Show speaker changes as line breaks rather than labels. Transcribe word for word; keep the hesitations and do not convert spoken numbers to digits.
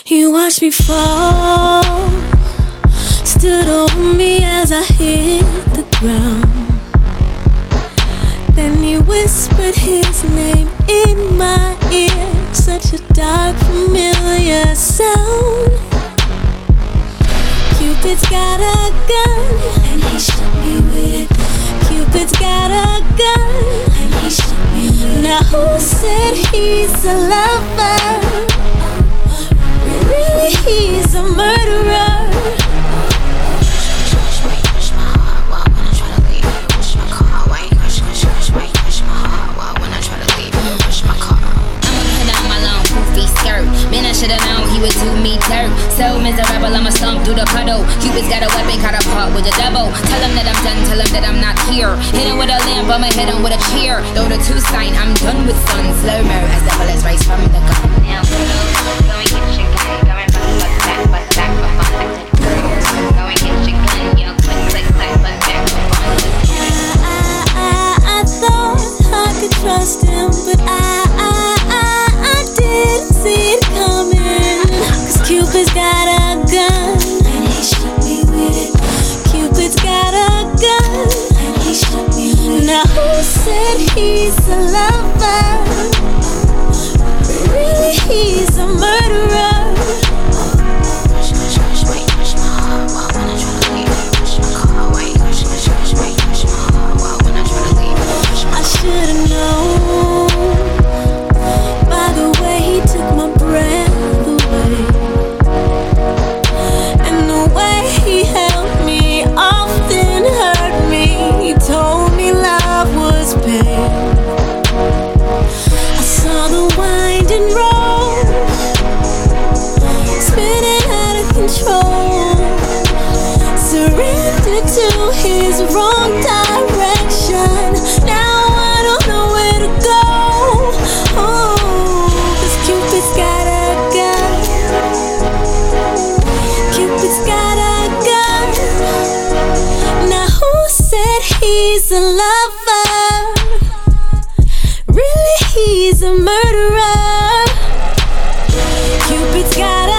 You watched me fall, stood over me as I hit the ground. Then he whispered his name in my ear, such a dark, familiar sound. Cupid's got a gun, and he shot me with it. Cupid's got a gun, and he shot me with it. Now who said he's a lover? Really, he's a murderer.
Man, I should've known he would do me dirt. So miserable, I'ma slump through the puddle. Cupid's got a weapon, caught apart with a double. Tell him that I'm done, tell him that I'm not here. Hit him with a lamp, I'ma hit him with a cheer. Throw the two sign, I'm done with fun. Slow-mo as the bullets race from the gun. Now, go and get your gun. Go and bust, bust back, bust back for fun. Go and get your gun, yo. Click, click, clack, bust back for fun.
I, I, I thought I could trust him, but I, I, I, I didn't see it coming. Cause Cupid's got a gun, and he shot me with it. Cupid's got a gun, and he shot me with it. Now who said he's a lover? Really, he's a murderer. I should've known by the way he took my breath away, and the way he held me often hurt me. He told me love was pain. I saw the winding road spinning out of control, surrendered to his wrong direction. Now I don't know where to go. Oh, cause Cupid's got a gun. Cupid's got a gun. Now who said he's a lover? Really, he's a murderer. Cupid's got a